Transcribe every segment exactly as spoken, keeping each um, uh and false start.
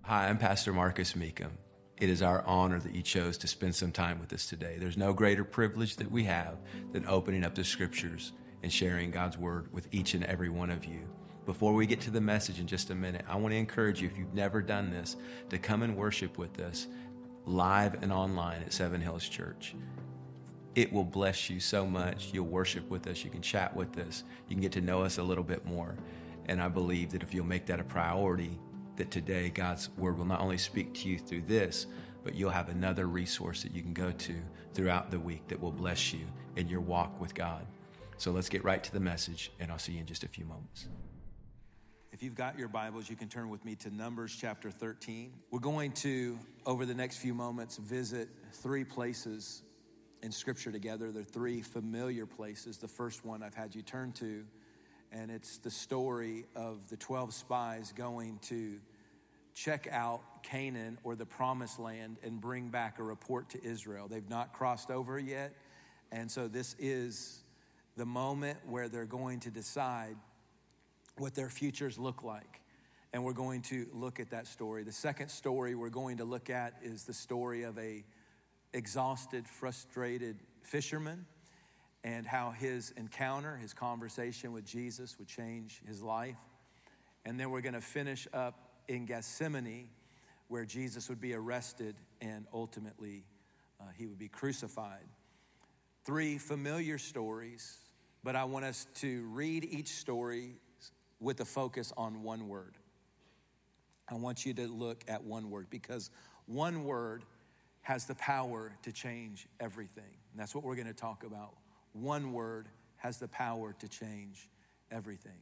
Hi, I'm Pastor Marcus Meekum. It is our honor that you chose to spend some time with us today. There's no greater privilege that we have than opening up the scriptures and sharing God's word with each and every one of you. Before we get to the message in just a minute, I want to encourage you, if you've never done this, to come and worship with us live and online at Seven Hills Church. It will bless you so much. You'll worship with us. You can chat with us. You can get to know us a little bit more. And I believe that if you'll make that a priority, that today God's word will not only speak to you through this, but you'll have another resource that you can go to throughout the week that will bless you in your walk with God. So let's get right to the message, and I'll see you in just a few moments. If you've got your Bibles, you can turn with me to Numbers chapter thirteen. We're going to, over the next few moments, visit three places in Scripture together. They're three familiar places. The first one I've had you turn to, and it's the story of the twelve spies going to check out Canaan or the Promised Land and bring back a report to Israel. They've not crossed over yet, and so this is the moment where they're going to decide what their futures look like, and we're going to look at that story. The second story we're going to look at is the story of a exhausted, frustrated fisherman, and how his encounter, his conversation with Jesus would change his life. And then we're going to finish up in Gethsemane, where Jesus would be arrested and ultimately uh, he would be crucified. Three familiar stories, but I want us to read each story with a focus on one word. I want you to look at one word, because one word has the power to change everything. And that's what we're going to talk about. One word has the power to change everything.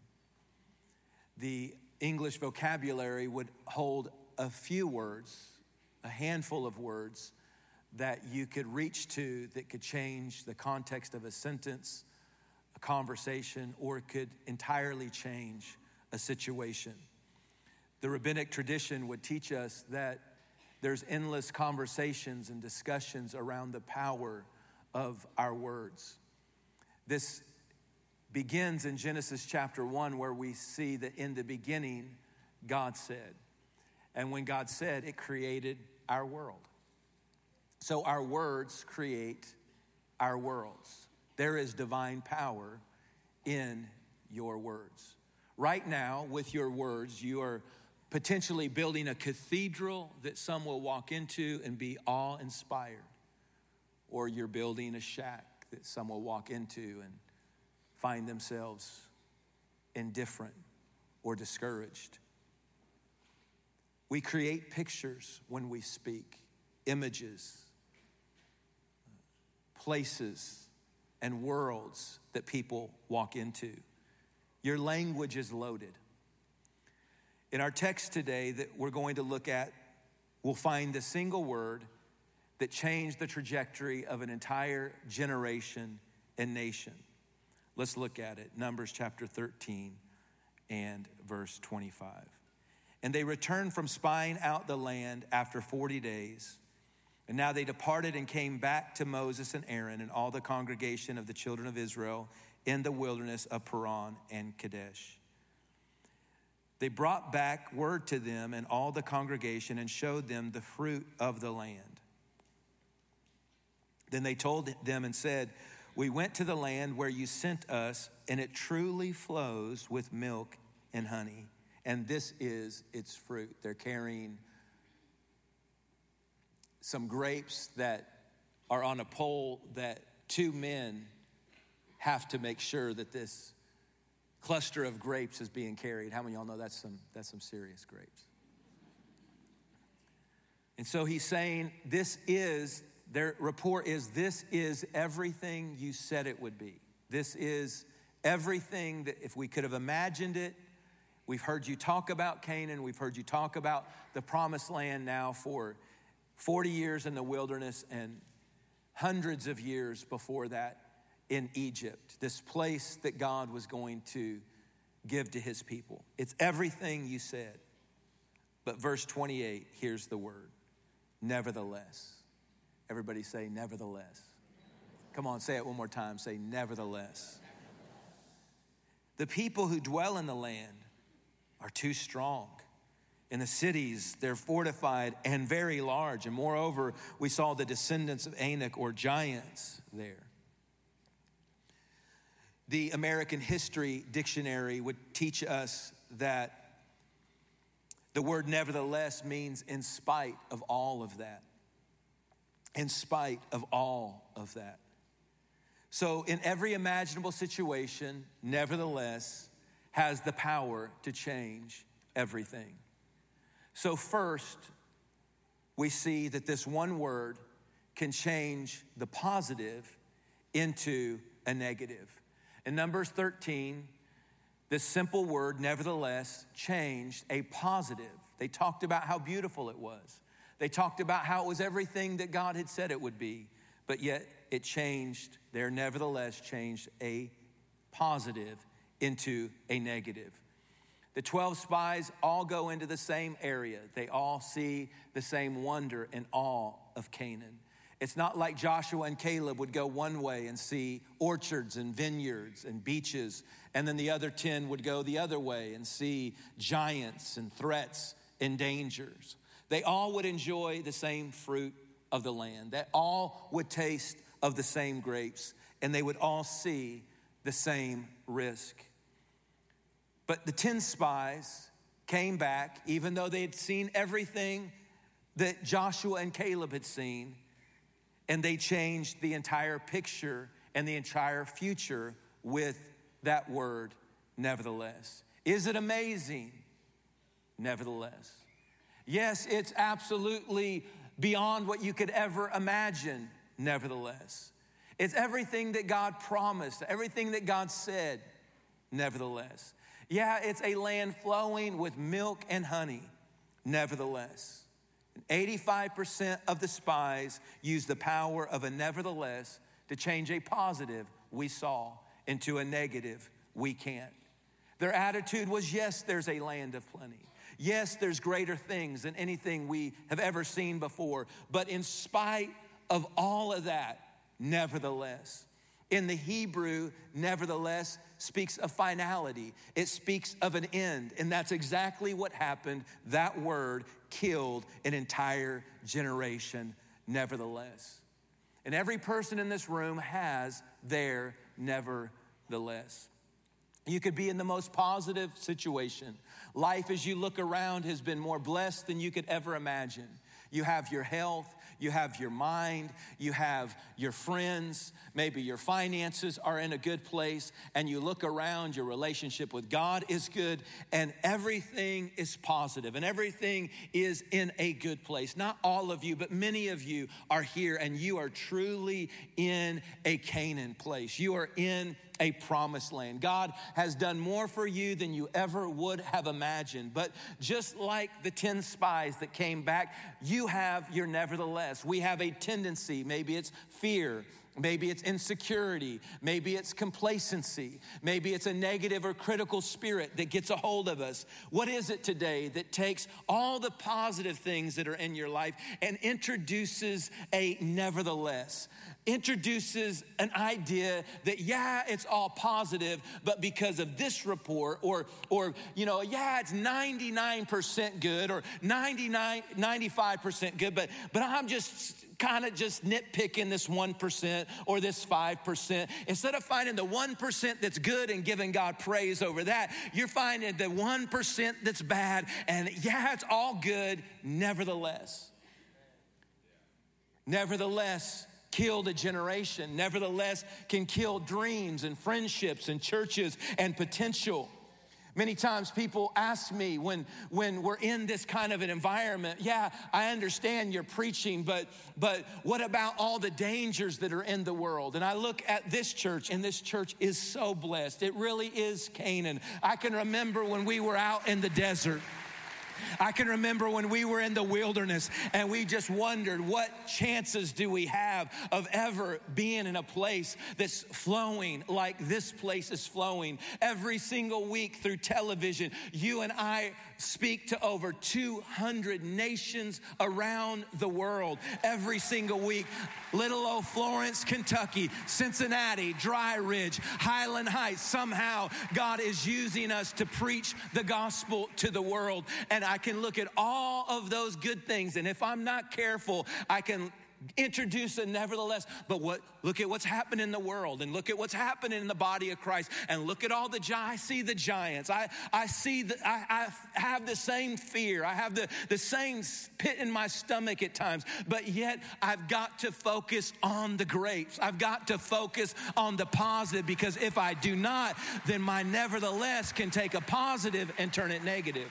The English vocabulary would hold a few words, a handful of words that you could reach to that could change the context of a sentence, a conversation, or it could entirely change a situation. The rabbinic tradition would teach us that there's endless conversations and discussions around the power of our words. This begins in Genesis chapter one, where we see that in the beginning, God said. And when God said, it created our world. So our words create our worlds. There is divine power in your words. Right now, with your words, you are potentially building a cathedral that some will walk into and be awe-inspired. Or you're building a shack that some will walk into and find themselves indifferent or discouraged. We create pictures when we speak, images, places, and worlds that people walk into. Your language is loaded. In our text today that we're going to look at, we'll find the single word that changed the trajectory of an entire generation and nation. Let's look at it. Numbers chapter thirteen and verse twenty-five. And they returned from spying out the land after forty days. And now they departed and came back to Moses and Aaron and all the congregation of the children of Israel in the wilderness of Paran and Kadesh. They brought back word to them and all the congregation and showed them the fruit of the land. Then they told them and said, we went to the land where you sent us, and it truly flows with milk and honey. And this is its fruit. They're carrying some grapes that are on a pole that two men have to make sure that this cluster of grapes is being carried. How many of y'all know that's some, that's some serious grapes? And so he's saying, this is, their report is, this is everything you said it would be. This is everything that if we could have imagined it. We've heard you talk about Canaan. We've heard you talk about the Promised Land now for forty years in the wilderness and hundreds of years before that in Egypt, this place that God was going to give to his people. It's everything you said. But verse twenty-eight, here's the word, nevertheless. Everybody say nevertheless. Come on, say it one more time. Say nevertheless. The people who dwell in the land are too strong. And the cities, they're fortified and very large. And moreover, we saw the descendants of Anak, or giants, there. The American History Dictionary would teach us that the word nevertheless means in spite of all of that. In spite of all of that. So in every imaginable situation, nevertheless, has the power to change everything. So first, we see that this one word can change the positive into a negative. In Numbers thirteen, this simple word, nevertheless, changed a positive. They talked about how beautiful it was. They talked about how it was everything that God had said it would be, but yet it changed, there nevertheless changed a positive into a negative. The twelve spies all go into the same area. They all see the same wonder and awe of Canaan. It's not like Joshua and Caleb would go one way and see orchards and vineyards and beaches, and then the other ten would go the other way and see giants and threats and dangers. They all would enjoy the same fruit of the land. They all would taste of the same grapes, and they would all see the same risk. But the ten spies came back, even though they had seen everything that Joshua and Caleb had seen, and they changed the entire picture and the entire future with that word, nevertheless. Is it amazing? Nevertheless. Yes, it's absolutely beyond what you could ever imagine, nevertheless. It's everything that God promised, everything that God said, nevertheless. Yeah, it's a land flowing with milk and honey, nevertheless. eighty-five percent of the spies used the power of a nevertheless to change a positive we saw into a negative we can't. Their attitude was, yes, there's a land of plenty. Yes, there's greater things than anything we have ever seen before. But in spite of all of that, nevertheless, in the Hebrew, nevertheless, speaks of finality. It speaks of an end. And that's exactly what happened. That word killed an entire generation, nevertheless. And every person in this room has their nevertheless. You could be in the most positive situation. Life, as you look around, has been more blessed than you could ever imagine. You have your health, you have your mind, you have your friends, maybe your finances are in a good place, and you look around, your relationship with God is good, and everything is positive, and everything is in a good place. Not all of you, but many of you are here, and you are truly in a Canaan place. You are in a promised land. God has done more for you than you ever would have imagined. But just like the ten spies that came back, you have your nevertheless. We have a tendency, maybe it's fear, maybe it's insecurity, maybe it's complacency, maybe it's a negative or critical spirit that gets a hold of us. What is it today that takes all the positive things that are in your life and introduces a nevertheless? Introduces an idea that, yeah, it's all positive, but because of this report, or, or you know, yeah, it's ninety-nine percent good, or ninety-nine, ninety-five percent good, but, but I'm just kind of just nitpicking this one percent or this five percent. Instead of finding the one percent that's good and giving God praise over that, you're finding the one percent that's bad, and yeah, it's all good, nevertheless. Nevertheless, killed a generation, nevertheless can kill dreams and friendships and churches and potential. Many times people ask me when, when we're in this kind of an environment, yeah, I understand you're preaching, but, but what about all the dangers that are in the world? And I look at this church, and this church is so blessed. It really is Canaan. I can remember when we were out in the desert. I can remember when we were in the wilderness and we just wondered, what chances do we have of ever being in a place that's flowing like this place is flowing? Every single week through television, you and I speak to over two hundred nations around the world every single week. Little old Florence, Kentucky, Cincinnati, Dry Ridge, Highland Heights. Somehow God is using us to preach the gospel to the world. And I can look at all of those good things. And if I'm not careful, I can introduce a nevertheless. But what? Look at what's happening in the world, and look at what's happening in the body of Christ, and look at all the giants. I see the giants. I, I see that I, I have the same fear. I have the, the same pit in my stomach at times, but yet I've got to focus on the grapes. I've got to focus on the positive, because if I do not, then my nevertheless can take a positive and turn it negative.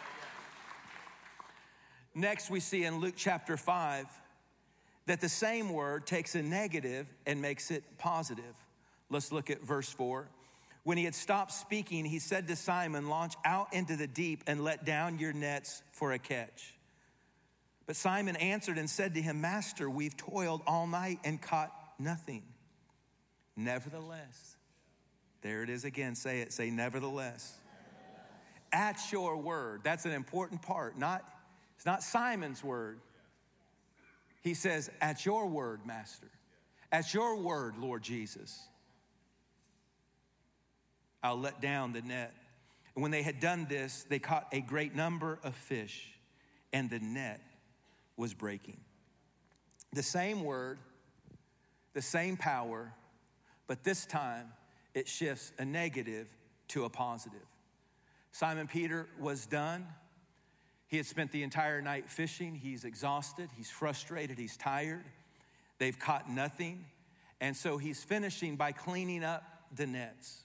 Next, we see in Luke chapter five, that the same word takes a negative and makes it positive. Let's look at verse four. When he had stopped speaking, he said to Simon, launch out into the deep and let down your nets for a catch. But Simon answered and said to him, Master, we've toiled all night and caught nothing. Nevertheless, there it is again. Say it. Say nevertheless. Nevertheless. At your word. That's an important part. Not, it's not Simon's word. He says, at your word, Master, at your word, Lord Jesus, I'll let down the net. And when they had done this, they caught a great number of fish, and the net was breaking. The same word, the same power, but this time it shifts a negative to a positive. Simon Peter was done. He had spent the entire night fishing. He's exhausted. He's frustrated. He's tired. They've caught nothing. And so he's finishing by cleaning up the nets.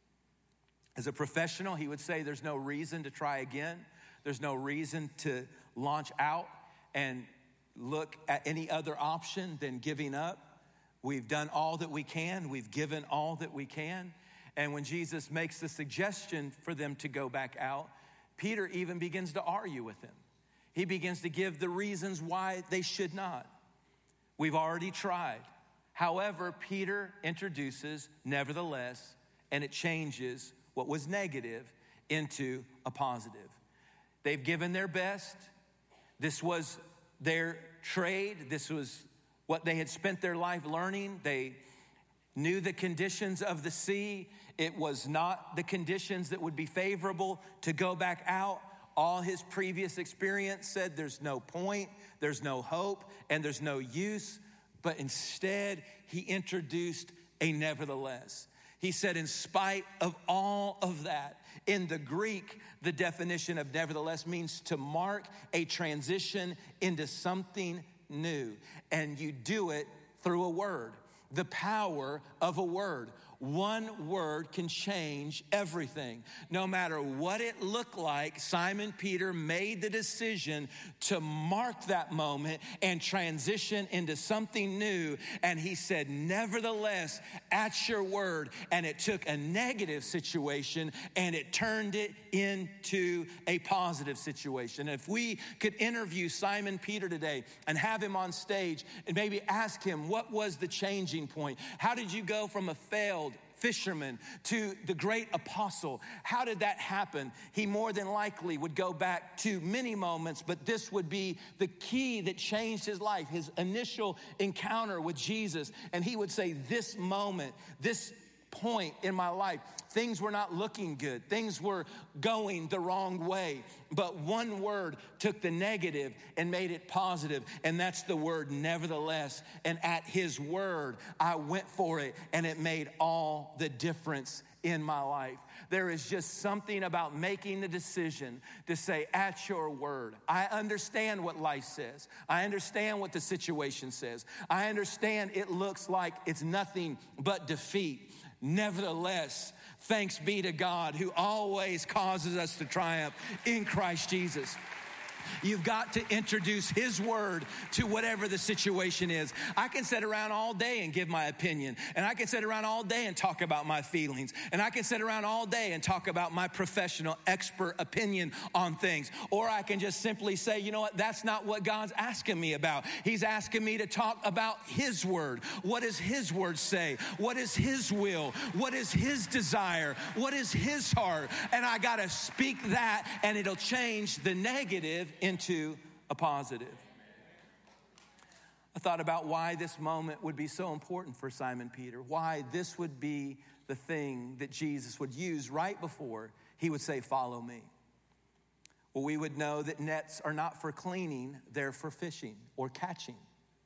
As a professional, he would say there's no reason to try again. There's no reason to launch out and look at any other option than giving up. We've done all that we can. We've given all that we can. And when Jesus makes the suggestion for them to go back out, Peter even begins to argue with him. He begins to give the reasons why they should not. We've already tried. However, Peter introduces nevertheless, and it changes what was negative into a positive. They've given their best. This was their trade. This was what they had spent their life learning. They knew the conditions of the sea. It was not the conditions that would be favorable to go back out. All his previous experience said there's no point, there's no hope, and there's no use. But instead, he introduced a nevertheless. He said, in spite of all of that, in the Greek, the definition of nevertheless means to mark a transition into something new. And you do it through a word, the power of a word. One word can change everything. No matter what it looked like, Simon Peter made the decision to mark that moment and transition into something new. And he said, nevertheless, at your word. And it took a negative situation and it turned it into a positive situation. If we could interview Simon Peter today and have him on stage and maybe ask him, what was the changing point? How did you go from a failed fisherman to the great apostle? How did that happen? He more than likely would go back to many moments, but this would be the key that changed his life, his initial encounter with Jesus. And he would say, this moment, this point in my life, things were not looking good. Things were going the wrong way. But one word took the negative and made it positive, and that's the word nevertheless. And at his word, I went for it, and it made all the difference in my life. There is just something about making the decision to say, at your word. I understand what life says. I understand what the situation says. I understand it looks like it's nothing but defeat. Nevertheless, thanks be to God who always causes us to triumph in Christ Jesus. You've got to introduce his word to whatever the situation is. I can sit around all day and give my opinion. And I can sit around all day and talk about my feelings. And I can sit around all day and talk about my professional expert opinion on things. Or I can just simply say, you know what, that's not what God's asking me about. He's asking me to talk about his word. What does his word say? What is his will? What is his desire? What is his heart? And I got to speak that, and it'll change the negative into a positive. I thought about why this moment would be so important for Simon Peter, why this would be the thing that Jesus would use right before he would say, follow me. well, we would know that nets are not for cleaning, they're for fishing or catching.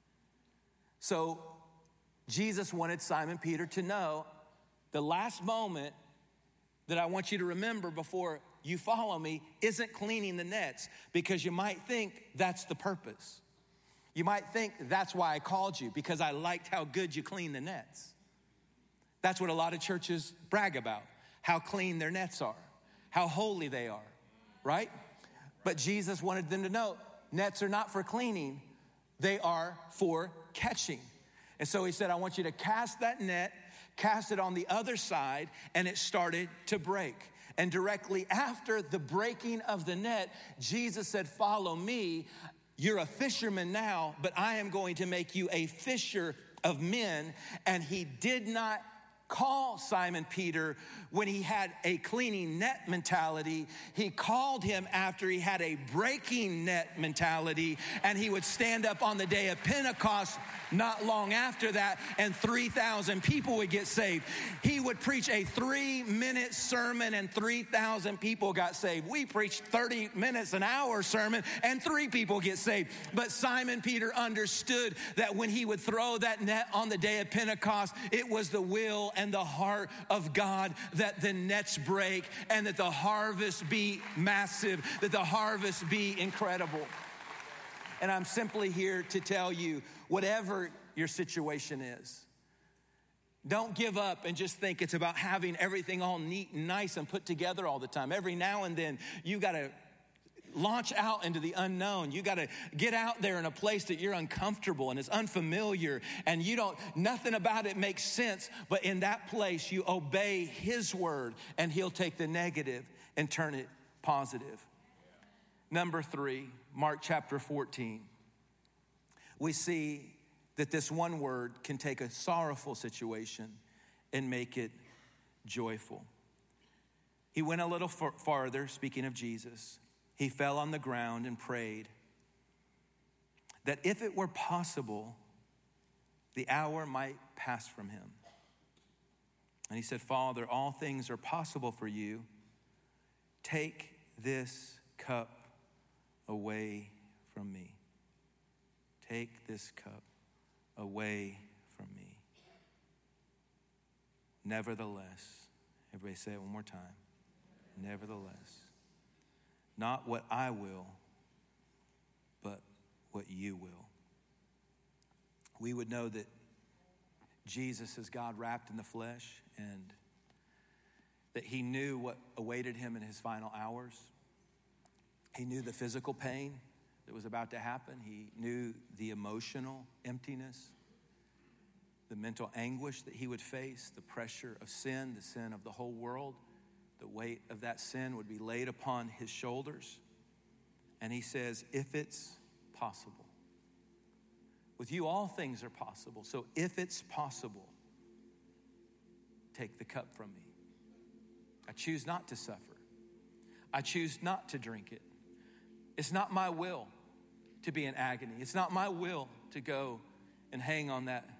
So Jesus wanted Simon Peter to know the last moment that I want you to remember before you follow me isn't cleaning the nets, because you might think that's the purpose. You might think that's why I called you, because I liked how good you clean the nets. That's what a lot of churches brag about, how clean their nets are, how holy they are, right? But Jesus wanted them to know nets are not for cleaning, they are for catching. And so he said, I want you to cast that net, cast it on the other side, and it started to break. And directly after the breaking of the net, Jesus said, follow me. You're a fisherman now, but I am going to make you a fisher of men. And he did not call Simon Peter when he had a cleaning net mentality. He called him after he had a breaking net mentality, and he would stand up on the day of Pentecost not long after that, and three thousand people would get saved. He would preach a three-minute sermon, and three thousand people got saved. We preached thirty minutes, an hour sermon, and three people get saved. But Simon Peter understood that when he would throw that net on the day of Pentecost, it was the will and the heart of God that the nets break and that the harvest be massive, that the harvest be incredible. And I'm simply here to tell you, whatever your situation is, don't give up and just think it's about having everything all neat and nice and put together all the time. Every now and then, you got to launch out into the unknown. You got to get out there in a place that you're uncomfortable and it's unfamiliar, and you don't, nothing about it makes sense. But in that place, you obey his word, and he'll take the negative and turn it positive. Number three, Mark chapter fourteen. We see that this one word can take a sorrowful situation and make it joyful. He went a little far- farther, speaking of Jesus. He fell on the ground and prayed that if it were possible, the hour might pass from him. And he said, Father, all things are possible for you. Take this cup away from me. Take this cup away from me. Nevertheless, everybody say it one more time. Nevertheless, not what I will, but what you will. We would know that Jesus is God wrapped in the flesh, and that he knew what awaited him in his final hours. He knew the physical pain that was about to happen. He knew the emotional emptiness, the mental anguish that he would face, the pressure of sin, the sin of the whole world. The weight of that sin would be laid upon his shoulders. And he says, if it's possible. With you, all things are possible. So if it's possible, take the cup from me. I choose not to suffer. I choose not to drink it. It's not my will to be in agony. It's not my will to go and hang on that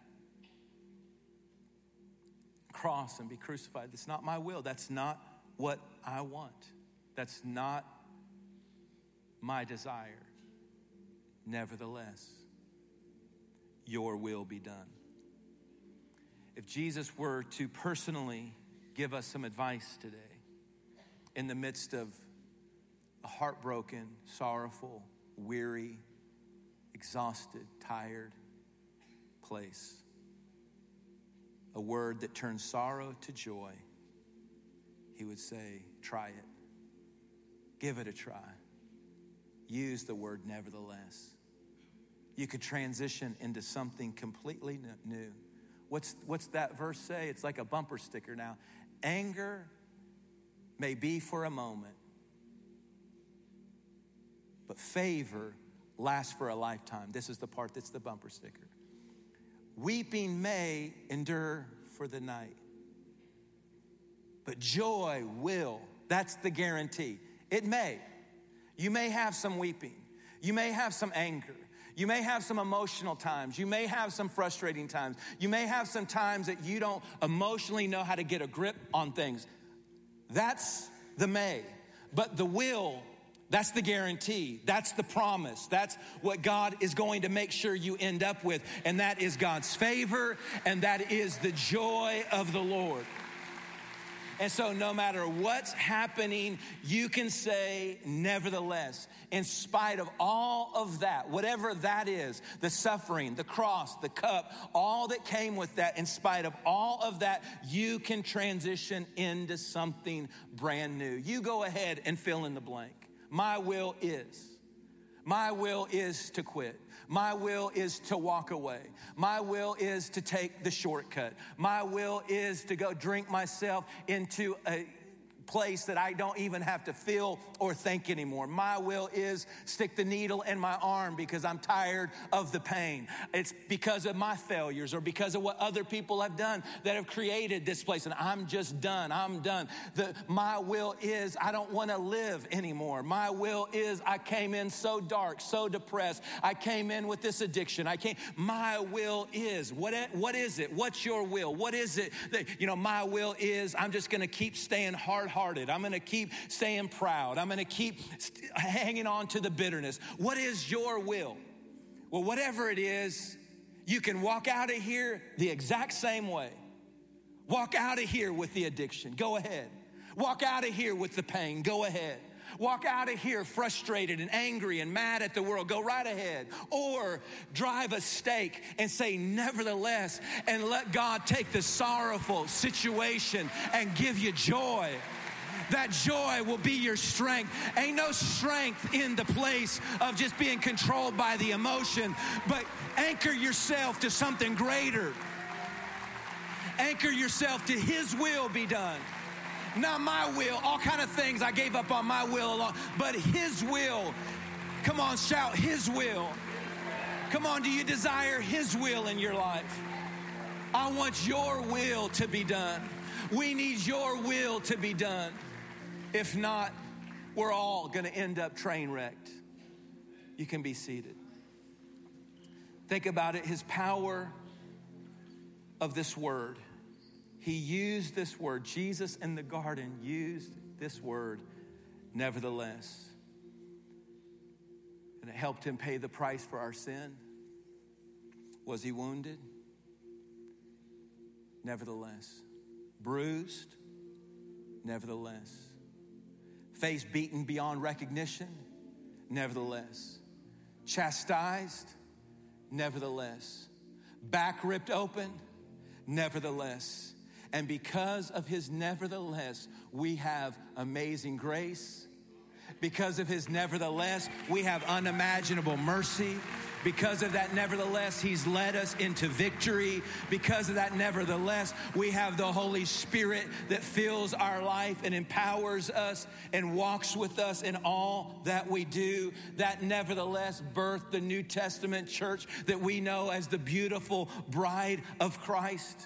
cross and be crucified. It's not my will. That's not what I want. That's not my desire. Nevertheless, your will be done. If Jesus were to personally give us some advice today, in the midst of a heartbroken, sorrowful, weary, exhausted, tired place, a word that turns sorrow to joy, he would say, try it. Give it a try. Use the word nevertheless. You could transition into something completely new. What's, what's that verse say? It's like a bumper sticker now. Anger may be for a moment, but favor lasts for a lifetime. This is the part that's the bumper sticker. Weeping may endure for the night, but joy will. That's the guarantee. It may. You may have some weeping. You may have some anger. You may have some emotional times. You may have some frustrating times. You may have some times that you don't emotionally know how to get a grip on things. That's the may. But the will That's the guarantee. That's the promise. That's what God is going to make sure you end up with. And that is God's favor, and that is the joy of the Lord. And so no matter what's happening, you can say, nevertheless, in spite of all of that, whatever that is, the suffering, the cross, the cup, all that came with that, in spite of all of that, you can transition into something brand new. You go ahead and fill in the blank. My will is. My will is to quit. My will is to walk away. My will is to take the shortcut. My will is to go drink myself into a place that I don't even have to feel or think anymore. My will is stick the needle in my arm because I'm tired of the pain. It's because of my failures or because of what other people have done that have created this place, and I'm just done. I'm done. The, my will is I don't want to live anymore. My will is I came in so dark, so depressed. I came in with this addiction. I came. My will is what? What is it? What's your will? What is it that, you know? My will is I'm just going to keep staying hard. I'm going to keep staying proud. I'm going to keep st- hanging on to the bitterness. What is your will? Well, whatever it is, you can walk out of here the exact same way. Walk out of here with the addiction. Go ahead. Walk out of here with the pain. Go ahead. Walk out of here frustrated and angry and mad at the world. Go right ahead. Or drive a stake and say, nevertheless, and let God take the sorrowful situation and give you joy. That joy will be your strength. Ain't no strength in the place of just being controlled by the emotion, but anchor yourself to something greater. Anchor yourself to His will be done. Not my will, all kind of things I gave up on my will alone, but His will. Come on, shout His will. Come on, do you desire His will in your life? I want your will to be done. We need your will to be done. If not, we're all going to end up train wrecked. You can be seated. Think about it, His power of this word. He used this word. Jesus in the garden used this word, nevertheless. And it helped Him pay the price for our sin. Was He wounded? Nevertheless. Bruised? Nevertheless. Face beaten beyond recognition? Nevertheless. Chastised? Nevertheless. Back ripped open? Nevertheless. And because of His nevertheless, we have amazing grace. Because of His nevertheless, we have unimaginable mercy. Because of that nevertheless, He's led us into victory. Because of that nevertheless, we have the Holy Spirit that fills our life and empowers us and walks with us in all that we do. That nevertheless birthed the New Testament church that we know as the beautiful bride of Christ.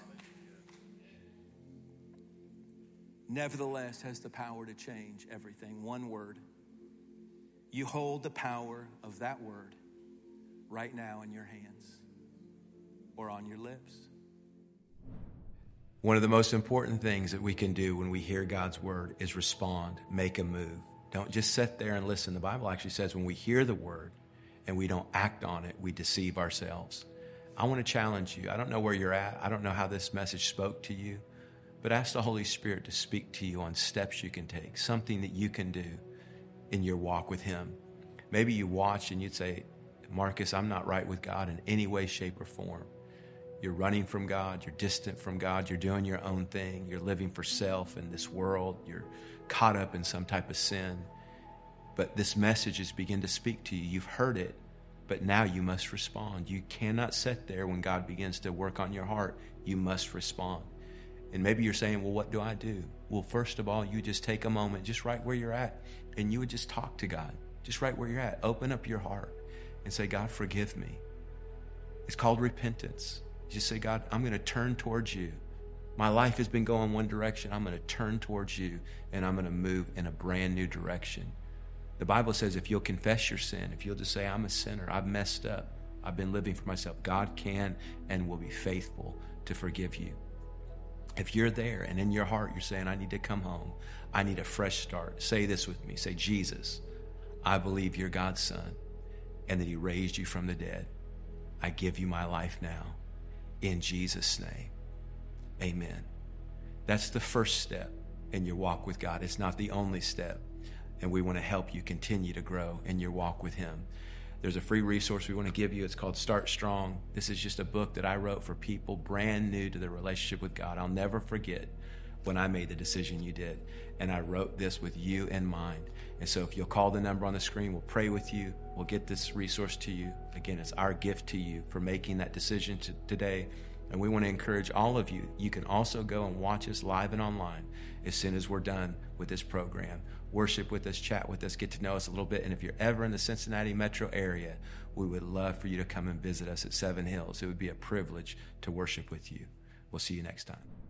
Nevertheless has the power to change everything. One word. You hold the power of that word right now in your hands or on your lips. One of the most important things that we can do when we hear God's word is respond, make a move. Don't just sit there and listen. The Bible actually says when we hear the word and we don't act on it, we deceive ourselves. I want to challenge you. I don't know where you're at. I don't know how this message spoke to you, but ask the Holy Spirit to speak to you on steps you can take, something that you can do in your walk with Him. Maybe you watch and you'd say, Marcus, I'm not right with God in any way, shape, or form. You're running from God. You're distant from God. You're doing your own thing. You're living for self in this world. You're caught up in some type of sin. But this message is beginning to speak to you. You've heard it, but now you must respond. You cannot sit there when God begins to work on your heart. You must respond. And maybe you're saying, well, what do I do? Well, first of all, you just take a moment, just right where you're at, and you would just talk to God, just right where you're at. Open up your heart and say, God, forgive me. It's called repentance. Just say, God, I'm going to turn towards you. My life has been going one direction. I'm going to turn towards you, and I'm going to move in a brand new direction. The Bible says if you'll confess your sin, if you'll just say, I'm a sinner, I've messed up, I've been living for myself, God can and will be faithful to forgive you. If you're there and in your heart you're saying, I need to come home, I need a fresh start, say this with me. Say, Jesus, I believe you're God's son and that he raised you from the dead. I give you my life now. In Jesus' name, amen. That's the first step in your walk with God. It's not the only step. And we want to help you continue to grow in your walk with him. There's a free resource we want to give you. It's called Start Strong. This is just a book that I wrote for people brand new to their relationship with God. I'll never forget when I made the decision you did. And I wrote this with you in mind. And so if you'll call the number on the screen, we'll pray with you. We'll get this resource to you. Again, it's our gift to you for making that decision to today. And we want to encourage all of you. You can also go and watch us live and online as soon as we're done with this program. Worship with us, chat with us, get to know us a little bit. And if you're ever in the Cincinnati metro area, we would love for you to come and visit us at Seven Hills. It would be a privilege to worship with you. We'll see you next time.